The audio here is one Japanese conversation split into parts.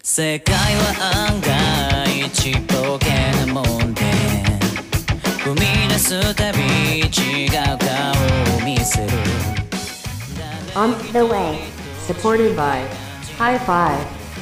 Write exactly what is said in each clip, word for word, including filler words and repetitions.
世界は案外ちっぽけなもんで踏み出すたび違う顔を見せる On the way, supported by High Five。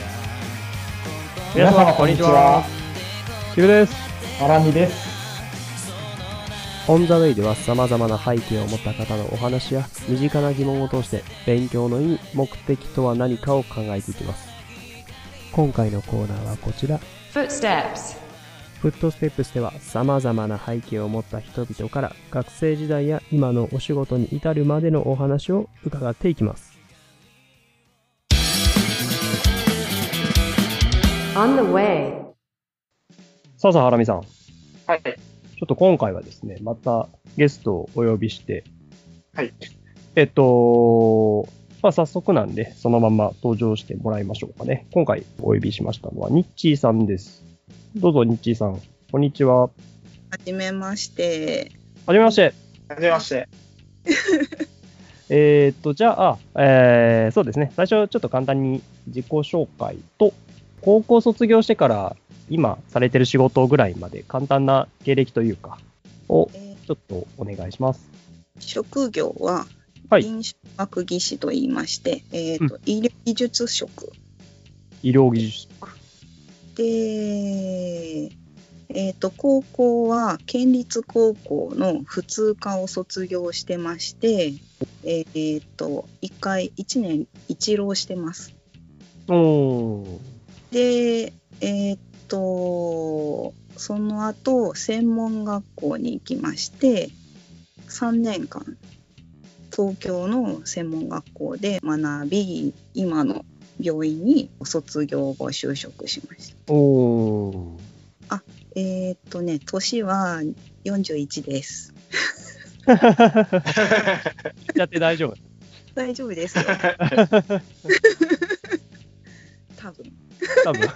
皆様こんにちは。 キムです。 アラミです。 オンザウェイでは様々な背景を持った方のお話や身近な疑問を通して勉強の意味、目的とは何かを考えていきます。今回のコーナーはこちら。 Footsteps。 フットステップスでは様々な背景を持った人々から学生時代や今のお仕事に至るまでのお話を伺っていきます。 On the way。 さあさあ、ハラミさん。 はい。 ちょっと今回はですね、またゲストをお呼びして、 はい。 えっと、まあ早速なんで、そのまま登場してもらいましょうかね。今回お呼びしましたのは、ニッチーさんです。どうぞ、ニッチーさん。こんにちは。 はじめまして。 はじめまして。 はじめまして。 えっと、じゃあ、えー、そうですね。最初、ちょっと簡単に自己紹介と、高校卒業してから今されてる仕事ぐらいまで簡単な経歴というか、をちょっとお願いします。 えー、職業は、 はい、 臨床学技士と言いまして、えーとうん、医療技術職。 医療技術職。 で、えーと、高校は県立高校の普通科を卒業してまして、えーと、一回、一年一浪してます。 おー。 で、えーと、その後、専門学校に行きまして、さんねんかん、東京の専門学校で学び、今の病院に卒業後就職しました。 おー。 あ、えー、っとね、年はよんじゅういちです。 言っちゃって大丈夫？ 大丈夫ですよ。多分。 多分。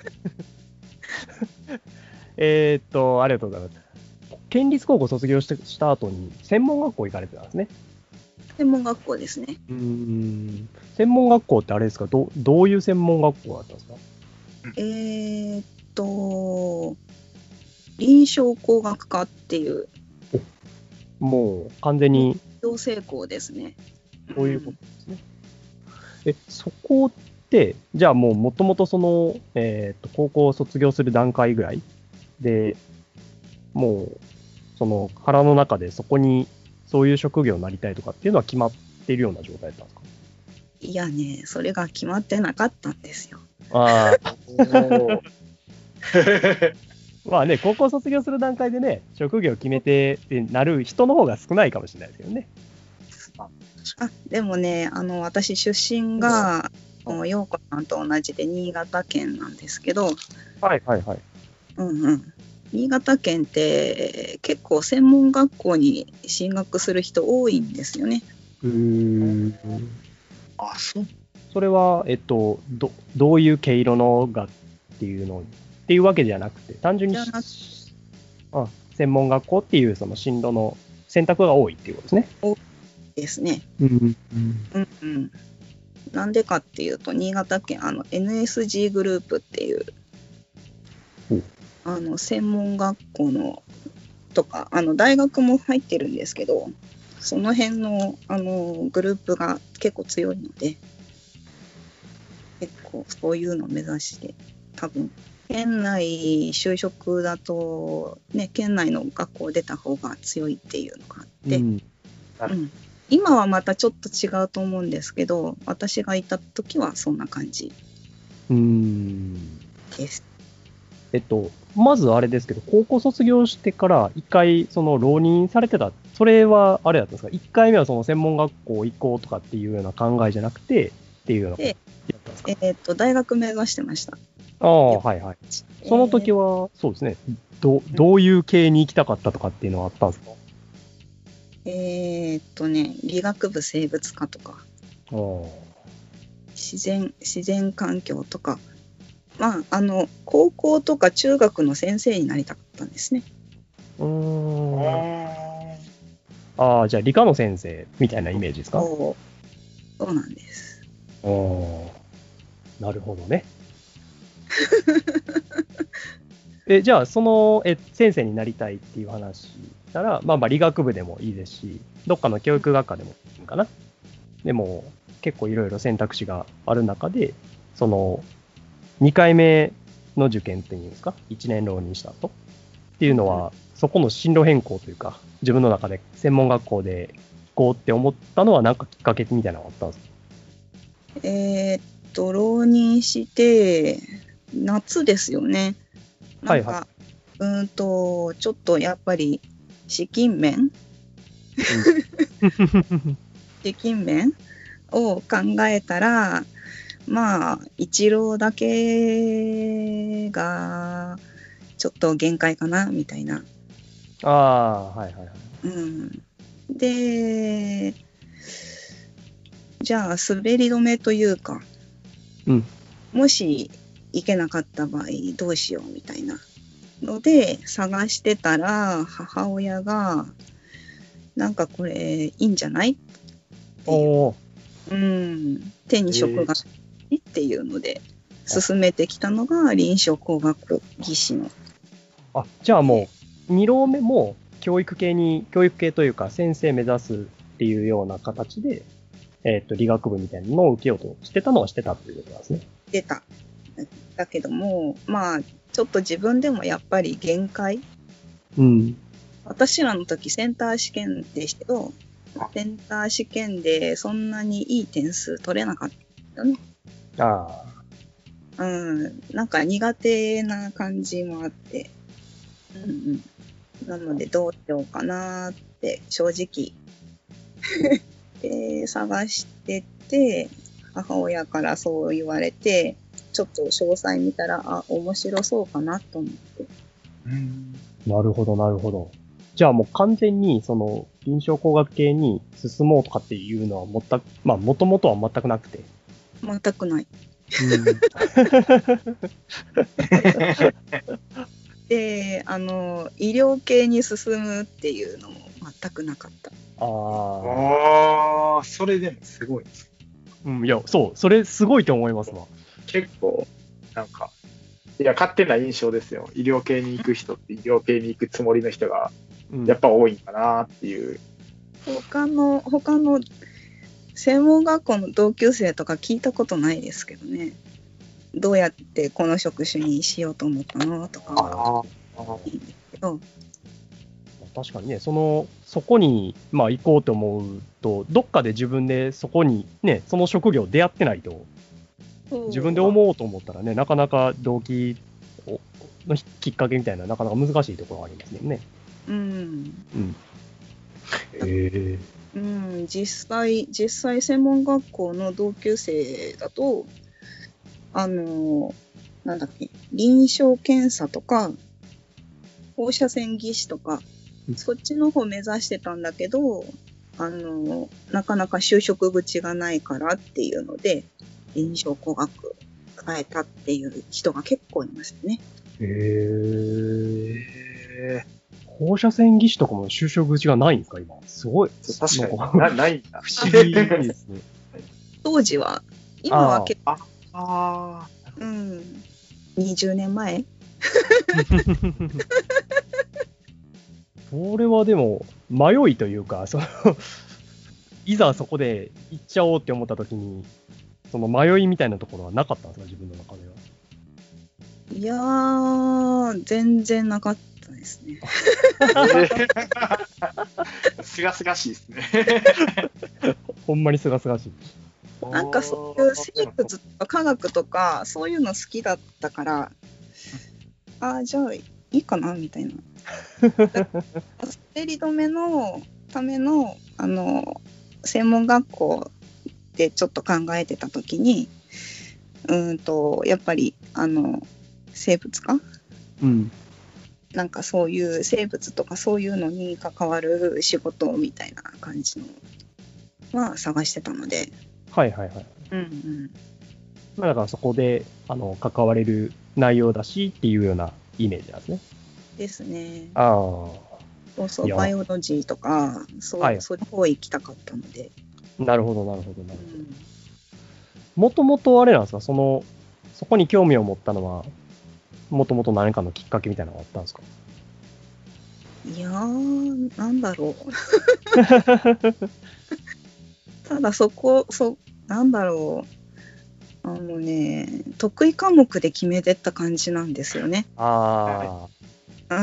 えっと、ありがとうございます。県立高校卒業してした後に専門学校行かれてたんですね。 専門学校ですね。 うーん。専門学校ってあれですか？どどういう専門学校だったんですか？ えー、っと臨床工学科っていう。 もう完全に同性校ですね。 そういうことですね。うん、え、そこってじゃあもうもともとそのえっと高校を卒業する段階ぐらいで、もうその腹の中でそこにそういう職業になりたいとかっていうのは決まっているような状態だったんですか？ いやね、それが決まってなかったんですよ。 ああ。まあね、高校卒業する段階でね、職業を決めてってなる人の方が少ないかもしれないですけどね。 あ、でもね、あの私出身が陽子さんと同じで新潟県なんですけど、 はいはいはい。 うんうん。新潟県って結構専門学校に進学する人多いんですよね。 うーん。 あ、そう。 それは、えっと、ど、どういう毛色のがっていうのっていうわけじゃなくて、単純にあ専門学校っていうその進路の選択が多いっていうことですね。 多いですね。 うんうんうん。なんでかっていうと、新潟県あの エヌエスジー グループっていうあの専門学校のとかあの大学も入ってるんですけど、その辺のあのグループが結構強いので、結構そういうのを目指して多分県内就職だとね、県内の学校出た方が強いっていうのがあって、うんうん、今はまたちょっと違うと思うんですけど、私がいた時はそんな感じうーんです。 えっとまずあれですけど、高校卒業してから一回その浪人されてた、それはあれだったんですか？一回目はその専門学校行こうとかっていうような考えじゃなくてっていうようなことやったんですか？ えー、っと大学目指してました。 ああ、はいはい。その時は、そうですね。ど、どういう系に行きたかったとかっていうのはあったんですか？ えー、っとね、理学部生物科とか、 ああ。 自然、自然環境とか、まあ、あの、高校とか中学の先生になりたかったんですね。 うーん。ああ、じゃあ理科の先生みたいなイメージですか？ そう、そうなんです。 ああ、なるほどね。 え、じゃあ、その、え、先生になりたいっていう話なら、まあまあ理学部でもいいですし、どっかの教育学科でもいいかな。でも、結構いろいろ選択肢がある中で、その、にかいめの受験っていうんですか、いちねん浪人した後っていうのは、そこの進路変更というか、自分の中で専門学校で行こうって思ったのは、なんかきっかけみたいなのがあったんですか？ えーっと、浪人して、夏ですよね。なんか、 はいはうーんと、ちょっとやっぱり、資金面資金面を考えたら、まあ、一浪だけが、ちょっと限界かな、みたいな。 ああ、はいはいはい。 うん。で、じゃあ、滑り止めというか、 うん。 もし行けなかった場合どうしようみたいなので探してたら、母親がなんかこれいいんじゃないっていう、 おー。 うん、手に職がいいっていうので進めてきたのが臨床工学技師の。 あ、じゃあもう、に浪目も教育系に、教育系というか先生目指すっていうような形で、えっと、理学部みたいなのを受けようとしてたのはしてたっていうことなんですね。 出た。だけども、まあ、ちょっと自分でもやっぱり限界。 うん。 私らの時センター試験でしたけど、センター試験でそんなにいい点数取れなかったよね。 ああ。 うん。なんか苦手な感じもあって。うんうん。なのでどうしようかなって正直。で、探してて、母親からそう言われて、ちょっと詳細見たら、あ、面白そうかなと思って。 うん。 なるほど、なるほど。じゃあもう完全に、その、臨床工学系に進もうとかっていうのは全く、まあ、もともとは全くなくて。 全くない。で、あの、医療系に進むっていうのも全くなかった。 ああ。 ああ、それでもすごいです。 うん、いや、そう、それすごいと思いますわ。 結構、なんか、いや、勝手な印象ですよ。医療系に行く人って医療系に行くつもりの人が、 うん、 やっぱ多いんかなっていう。 他の、他の専門学校の同級生とか聞いたことないですけどね。どうやってこの職種にしようと思ったのとかはああ。 いいんですけど、 確かにね、その、そこに、まあ、行こうと思うと、どっかで自分でそこに、ね、その職業出会ってないと、自分で思おうと思ったらね、なかなか動機をのきっかけみたいな、なかなか難しいところがありますもんね。 うん。 うん。へえ。 うん、実際、実際専門学校の同級生だと、あの、なんだっけ、臨床検査とか、放射線技師とか、 うんそっちの方目指してたんだけど、あの、なかなか就職口がないからっていうので、臨床工学変えたっていう人が結構いましたね。 へえ。 え放射線技師とかも就職口がないんですか、今。すごい。 ー、確かなんにな、ないんだ。 不思議ですね。 当時は、今は結構、 ああ。 うん、にじゅうねんまえそれはでも、迷いというか、そのいざそこで行っちゃおうって思った時に、その迷いみたいなところはなかったんですか、自分の中では。 いやー、全然なかったですね。 すがすがしいですね。 ほんまにすがすがしい。 なんかそういう生物とか科学とかそういうの好きだったから、ああ、じゃあいいかなみたいな。滑り止めのためのあの専門学校でちょっと考えてた時に、うーんとやっぱりあの生物かうん。 なんかそういう生物とかそういうのに関わる仕事みたいな感じのは探してたので、 はいはいはい。 うんうん。 まあだからそこで、あの、関われる内容だしっていうようなイメージなんですね。 ですね。 ああ。 そうそう、 いやバイオロジーとか、そう、 はいそういう方行きたかったので。 なるほどなるほどなるほど。 うん、 もともとあれなんですか、その、 そこに興味を持ったのは、もともと何かのきっかけみたいなのがあったんですか？ いやー、なんだろう。ただそこ、そ、なんだろう。あのね、得意科目で決めてった感じなんですよね。 あうん。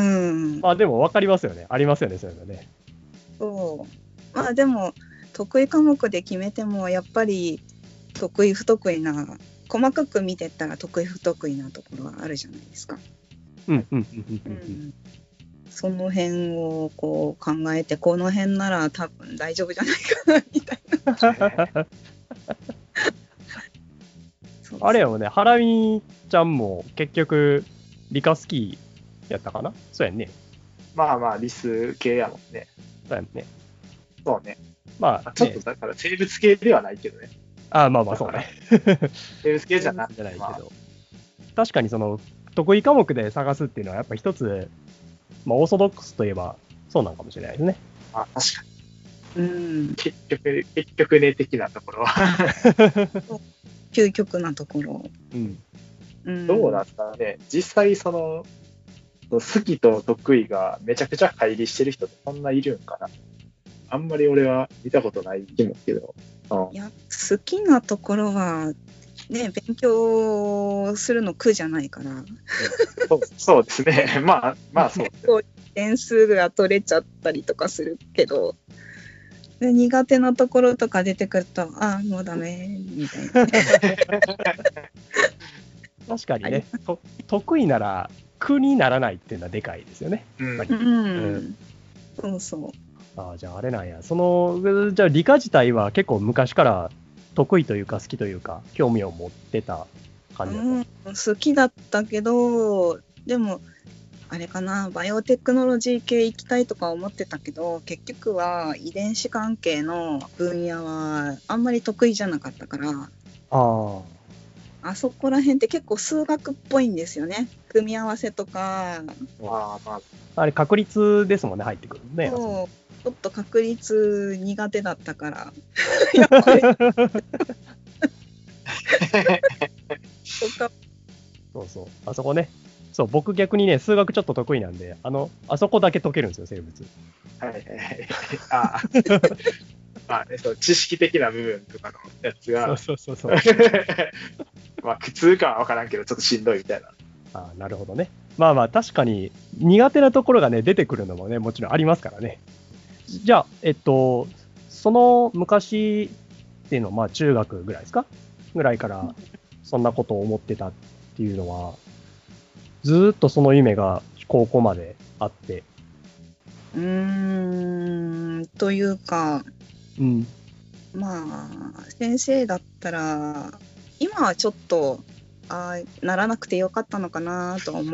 あ。まあでも分かりますよね。ありますよね、そういうのね。 そう。まあでも、得意科目で決めても、やっぱり得意不得意な、細かく見てったら得意不得意なところはあるじゃないですか。 うんうんうんうんううんうん。 ん。その辺をこう考えて、この辺なら多分大丈夫じゃないかな、みたいな。そうそうあれやもんね、ハラミちゃんも結局、理科好きやったかな？そうやんね。 まあまあ、理数系やもんね。 そうやんね。 そうね。 まあ、ねちょっと、だから生物系ではないけどね。 ああ、まあまあそうね。 生物系じゃなくて、 じゃないけど、 まあ、 確かにその得意科目で探すっていうのはやっぱ一つ、まあ、オーソドックスといえばそうなんかもしれないですね。 まあ、確かうん。 に。結局、結局ね、的なところは。 究極なところ。 うん。 うん、 どうなんですかね。実際、その、好きと得意がめちゃくちゃ乖離してる人ってそんないるんかな。あんまり俺は見たことない気もけど。うんいや、好きなところは、ね、勉強するの苦じゃないから。 そうそうですね。まあ、まあそうですね。 こう点数が取れちゃったりとかするけど、で苦手なところとか出てくると、ああ、もうダメ、みたいな。 確かにね、と得意なら苦にならないっていうのはでかいですよね。 うんやっぱりうん。そうそう。 ああ、じゃああれなんや。その、じゃあ理科自体は結構昔から得意というか好きというか興味を持ってた感じだった。 うん、好きだったけど、でも、あれかな、バイオテクノロジー系行きたいとか思ってたけど、結局は遺伝子関係の分野はあんまり得意じゃなかったから、 ああ。 あそこら辺って結構数学っぽいんですよね。組み合わせとか、 まあまあ、 あれ確率ですもんね、入ってくるのね。 そうちょっと確率苦手だったから、やっぱりとか、 そうそう。あそこね。そう、僕逆にね、数学ちょっと得意なんで、あの、あそこだけ解けるんですよ、生物。 はいはいはい。ああ。まあね、そう、知識的な部分とかのやつが、 そうそうそうそう。 まあ苦痛感は分からんけど、ちょっとしんどいみたいな。 ああ、なるほどね。まあまあ、確かに苦手なところがね、出てくるのもね、もちろんありますからね。じゃあ、えっと、その昔っていうのは、まあ中学ぐらいですかぐらいから、そんなことを思ってたっていうのは、ずーっとその夢が高校まであって。 うーん、というか、 うん。 まあ、先生だったら、今はちょっと、ああ、ならなくてよかったのかなと思い、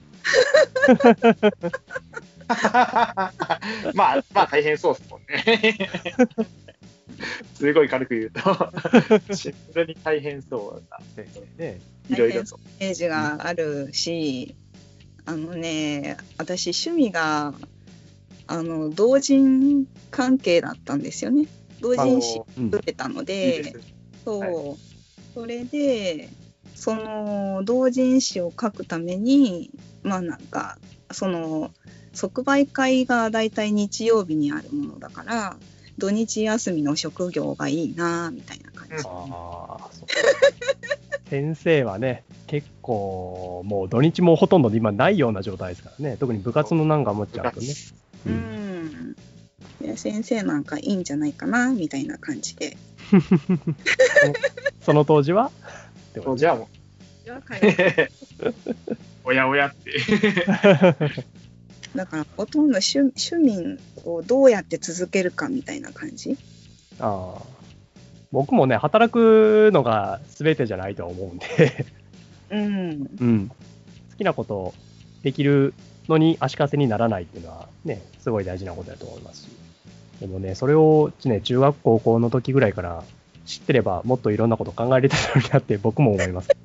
まあ、まあ大変そうですもんね。すごい軽く言うと、シンプルに大変そうな、 ね、 いろいろと。 イメージがあるし、あのね、私趣味が、あの、同人関係だったんですよね。同人誌うん作ってたのいいで、 ですね。 そう、 はそれで、その同人誌を書くために、まあなんか、その即売会がだいたい日曜日にあるものだから、土日休みの職業がいいなみたいな感じ。 うんああ、そう。先生はね、結構、もう土日もほとんど今ないような状態ですからね。特に部活のなんか持っちゃうとね。 ううんん。で先生なんかいいんじゃないかなみたいな感じで。 その当時はってことそうじゃあもじゃあ帰るう、おやおやって。 だからほとんど趣趣味をどうやって続けるかみたいな感じ。 ああ。僕もね、働くのが全てじゃないとは思うんで、 うん。 うん。好きなことできるのに足かせにならないっていうのはね、すごい大事なことだと思いますし。でもね、それをね、中学高校の時ぐらいから知ってればもっといろんなこと考えれたのになって僕も思います。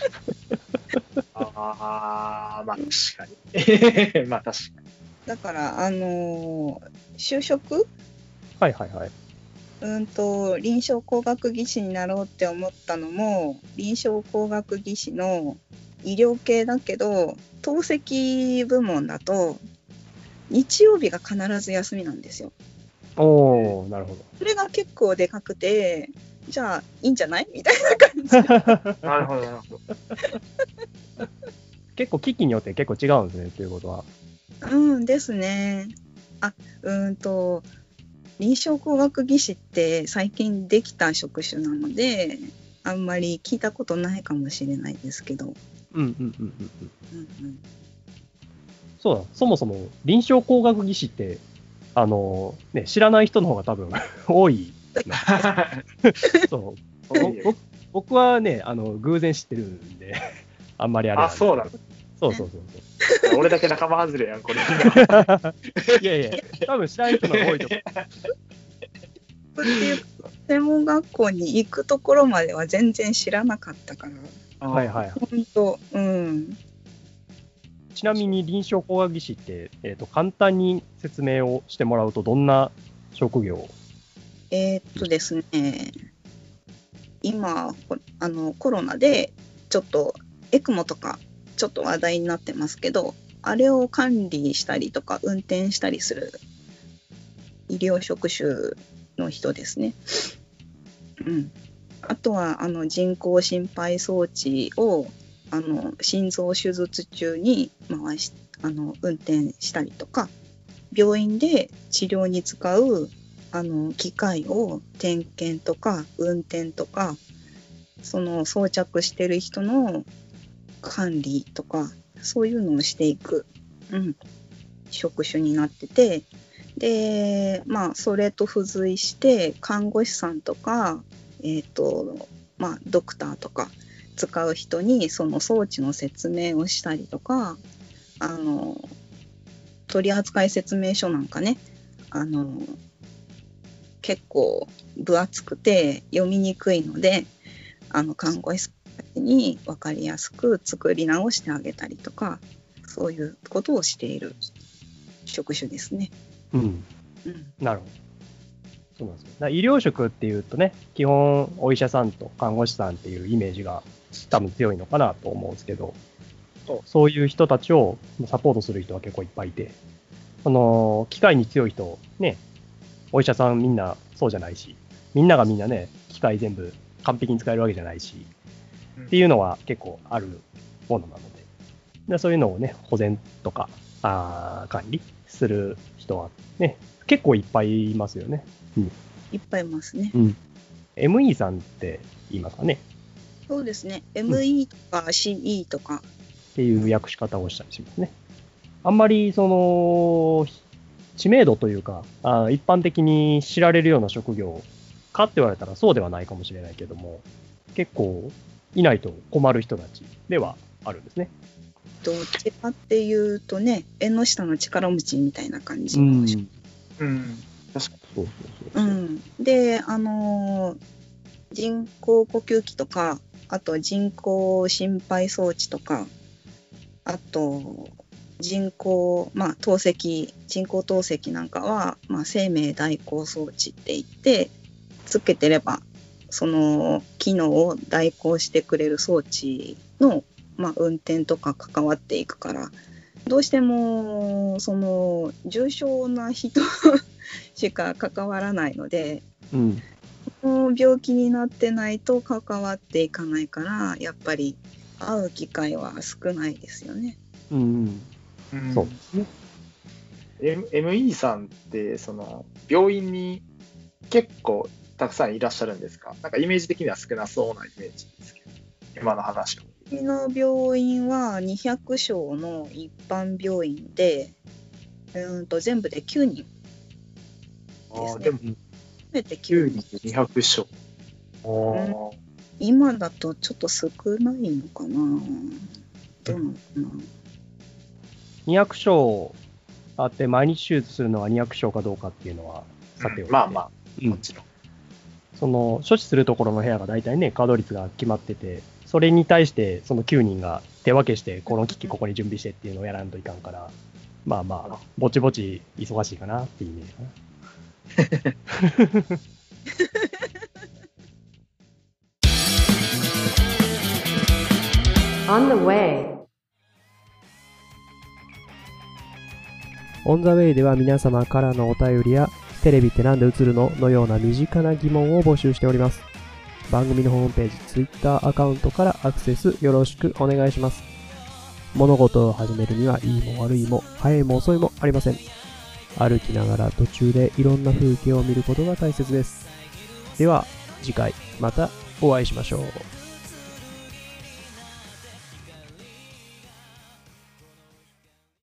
ああ、まあ確かに。まあ確かに。 だからあのー就職はいはいはい。 うんと臨床工学技師になろうって思ったのも、臨床工学技師の医療系だけど透析部門だと日曜日が必ず休みなんですよ。 おー、なるほそれが結構でかくて、じゃあいいんじゃないみたいな感じ。 なるほど、なるほど。 結構機器によって結構違うんですね、ということは。 うんですね。あ、うーんと臨床工学技師って最近できた職種なので、あんまり聞いたことないかもしれないですけど、 うんうんうんうんうん。 うんうん、 そうだ、そもそも臨床工学技師って、あのね、知らない人の方が多分多い。そうぼぼ僕はね、あの偶然知ってるんで、あんまりあれなんあ、 ですけど。 そうなの。 そうそうそうそう。 俺だけ仲間外れやん、これ。 いやいや、多分知らない人の方が多いと思う。 っていう専門学校に行くところまでは全然知らなかったから、 はいはいはい。 本当、うん。 ちなみに臨床工学技師って、えーと、簡単に説明をしてもらうと、どんな職業？ えーっとですね、今あのコロナでちょっとエクモとかちょっと話題になってますけど、あれを管理したりとか運転したりする医療職種の人ですね。うん、あとはあの人工心肺装置をあの心臓手術中に回しあの運転したりとか、病院で治療に使うあの機械を点検とか運転とか、その装着してる人の管理とか、そういうのをしていく、うん、職種になってて、でまあそれと付随して看護師さんとか、えっとまあドクターとか使う人にその装置の説明をしたりとか、あの取扱説明書なんかね、あの結構分厚くて読みにくいので、あの看護師さんたちに分かりやすく作り直してあげたりとか、そういうことをしている職種ですね。 うん、 うん、 なるほど。そうなんですよ。だから医療職っていうとね、基本お医者さんと看護師さんっていうイメージが多分強いのかなと思うんですけど、 そうそういう人たちをサポートする人は結構いっぱいいて、その機械に強い人ね、お医者さんみんなそうじゃないし、みんながみんなね、機械全部完璧に使えるわけじゃないし、 うんっていうのは結構あるものなので、でそういうのをね、保全とかあ管理する人はね、結構いっぱいいますよね。うん、 いっぱいいますね。 うん。エムイー さんって言いますかね。 そうですね。エムイー とか シーイー とか。 っていう訳し方をしたりしますね。あんまりその知名度というか、あ一般的に知られるような職業かって言われたらそうではないかもしれないけども、結構いないと困る人たちではあるんですね。 どっちかっていうとね、縁の下の力持ちみたいな感じの、 うん。 うん。確かそうそうそうう。 ん、で、あのー人工呼吸器とか、あと人工心肺装置とか、あと人工、まあ、透析、人工透析なんかは、まあ、生命代行装置って言って、つけてればその機能を代行してくれる装置の、まあ、運転とか関わっていくから、どうしてもその重症な人しか関わらないので、 うん。 もう病気になってないと関わっていかないから、やっぱり会う機会は少ないですよね。 うん、 に。 そうですね。 M- エムイー さんって、その、病院に結構たくさんいらっしゃるんですか？なんかイメージ的には少なそうなイメージですけど、今の話を。 うちの病院はにひゃくしょうの一般病院で、うんと全部できゅうにんですね。 でも、 全てききゅうにんでにひゃくしょう。あー今だとちょっと少ないのかな。どうなのかな。 にひゃくしょうあって毎日手術するのはにひゃくしょうかどうかっていうのはさておいて、 まあまあ、 うんもちろん。 その処置するところの部屋が大体ね、稼働率が決まってて、それに対してそのきゅうにんが手分けして、この機器ここに準備してっていうのをやらんといかんから、まあまあ、ぼちぼち忙しいかなっていうイメージかな。 On the way. オンザウェイでは皆様からのお便りや、テレビってなんで映るののような身近な疑問を募集しております。番組のホームページ、Twitter アカウントからアクセスよろしくお願いします。物事を始めるには、いいも悪いも、早いも遅いもありません。歩きながら途中でいろんな風景を見ることが大切です。では、次回またお会いしましょう。